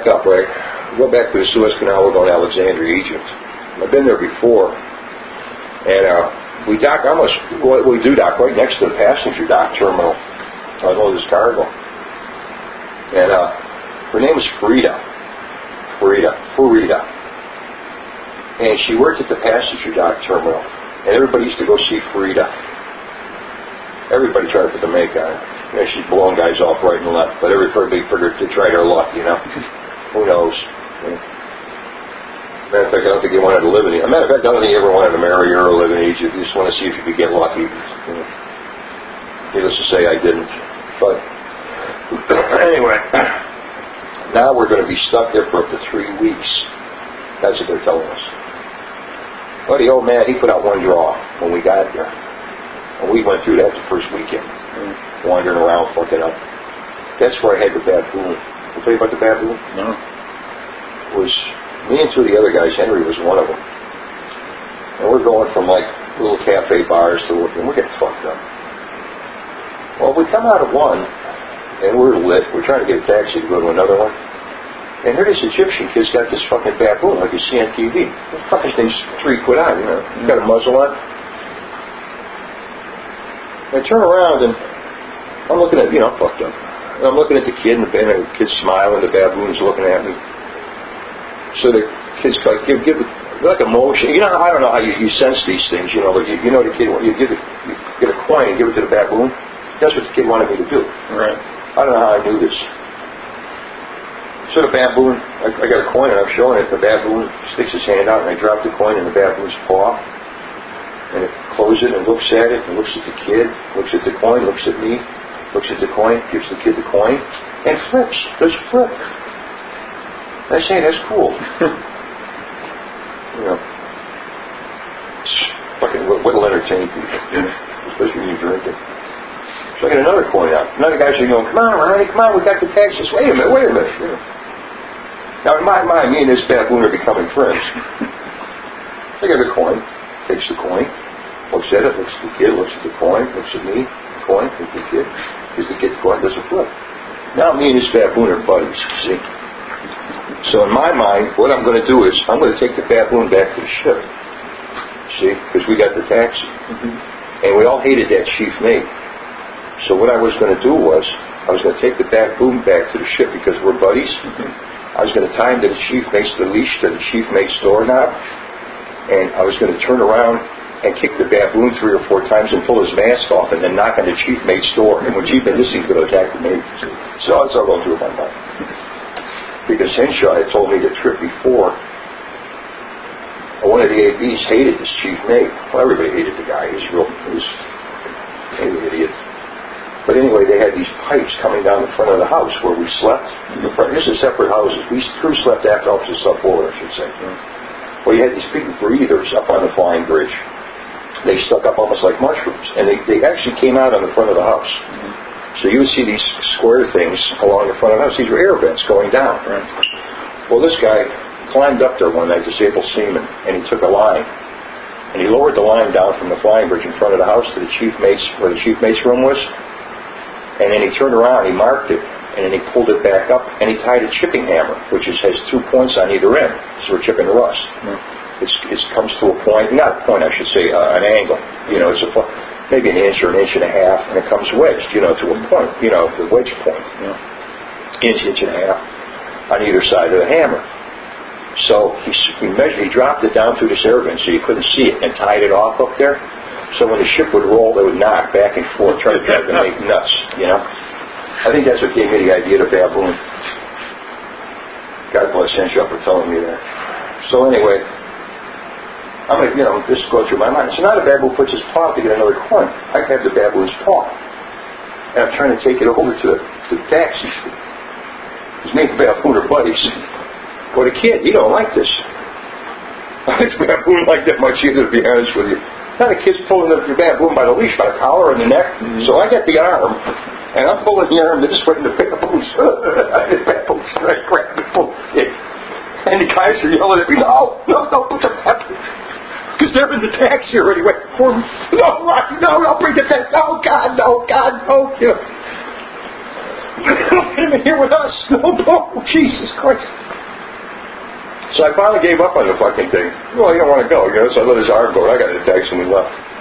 back up, right? Go back to the Suez Canal. We're going to Alexandria, Egypt. I've been there before. And we dock almost, we do dock right next to the passenger dock terminal. I know this cargo. And her name was Farida. And she worked at the passenger dock terminal. And everybody used to go see Farida. Everybody tried to put the make on her. You know, she's blowing guys off right and left. But everybody figured to try her luck, you know. Who knows? Matter of fact, I don't think he wanted to live in Egypt. Matter of fact, I don't think he ever wanted to marry her or live in Egypt. He just wanted to see if he could get lucky. You know. Needless to say, I didn't. But anyway, now we're going to be stuck there for up to 3 weeks. That's what they're telling us. Well, the old man, he put out one draw when we got there. And we went through that the first weekend. Wandering around, fucking up. That's where I had the baboon. I'll tell you about the baboon? No. It was me and two of the other guys. Henry was one of them. And we're going from like little cafe bars to and we're getting fucked up. Well, we come out of one, and we're lit. We're trying to get a taxi to go to another one. And here this Egyptian kid's got this fucking baboon like you see on TV. The fucking thing's 3 foot out, you know. He's got a muzzle on. I turn around and I'm looking at, fucked up. And I'm looking at the kid, and the kid's smiling, the baboon's looking at me. So the kid's like, give like a motion. You know, I don't know how you sense these things, but you know the kid, you get a coin and give it to the baboon. That's what the kid wanted me to do. Right. I don't know how I knew this. So the baboon, I got a coin and I'm showing it. The baboon sticks his hand out and I drop the coin in the baboon's paw. And it closes it and looks at it and looks at the kid, looks at the coin, looks at me, looks at the coin, gives the kid the coin, and flips. Does flip. I say, that's cool. Fucking, what'll entertain people, especially when you're drinking. So I get another coin out. Another guy's going, come on, Ronnie, come on, we got the taxis. Wait a minute. Now, in my mind, me and this baboon are becoming friends. I get the coin, takes the coin, looks at it, looks at the kid, looks at the coin, looks at me, the coin, looks at the kid, gives the kid the coin, does a flip. Now me and this baboon are buddies, see? So in my mind, what I'm going to do is, I'm going to take the baboon back to the ship, see? Because we got the taxi. And we all hated that chief mate. So what I was going to do was, I was going to take the baboon back to the ship because we're buddies. I was going to tie him to the chief mate's leash, to the chief mate's doorknob. And I was going to turn around and kick the baboon 3 or 4 times and pull his mask off and then knock on the chief mate's door. And when chief mate, this thing's going to attack the mate. So that's all going through my mind. Because Henshaw had told me the trip before, one of the ABs hated this chief mate. Well, everybody hated the guy. He was an idiot. But anyway, they had these pipes coming down the front of the house where we slept. This is separate houses. We crew slept after officers slept forward, I should say. Well, you had these big breathers up on the flying bridge. They stuck up almost like mushrooms. And they actually came out on the front of the house. So you would see these square things along the front of the house. These were air vents going down. Well, this guy climbed up there one night, disabled seaman, and he took a line. And he lowered the line down from the flying bridge in front of the house to the chief mate's, where the chief mate's room was. And then he turned around, he marked it, and then he pulled it back up, and he tied a chipping hammer, which has 2 points on either end. So we're chipping rust. It comes to a point, not a point, I should say, an angle. It's maybe an inch or an inch and a half, and it comes wedged, to a point, the wedge point. Inch and a half on either side of the hammer. So he measured, he dropped it down through this air vent so you couldn't see it, and tied it off up there. So when the ship would roll, they would knock back and forth, try to drive the mate nuts, I think that's what gave me the idea of baboon. God bless Henshaw for telling me that. So anyway, I'm going to, this goes through my mind. So now the baboon puts his paw to get another coin. I have the baboon's paw. And I'm trying to take it over to the taxi. Because me and the baboon are buddies. Well, the kid, he don't like this. This baboon like that much either, to be honest with you. Now the kid's pulling the baboon by the leash, by the collar and the neck. So I get the arm, and I'm pulling the arm this way, and the baboon's grabbing the pull. And the guys are yelling at me, no, put the baboon. Because they're in the taxi already waiting for me. No, bring the taxi. No, God, no. Get him in here with us. No, Jesus Christ. So I finally gave up on the fucking thing. Well, you don't want to go, so I let his arm go, and I got in a taxi and we left.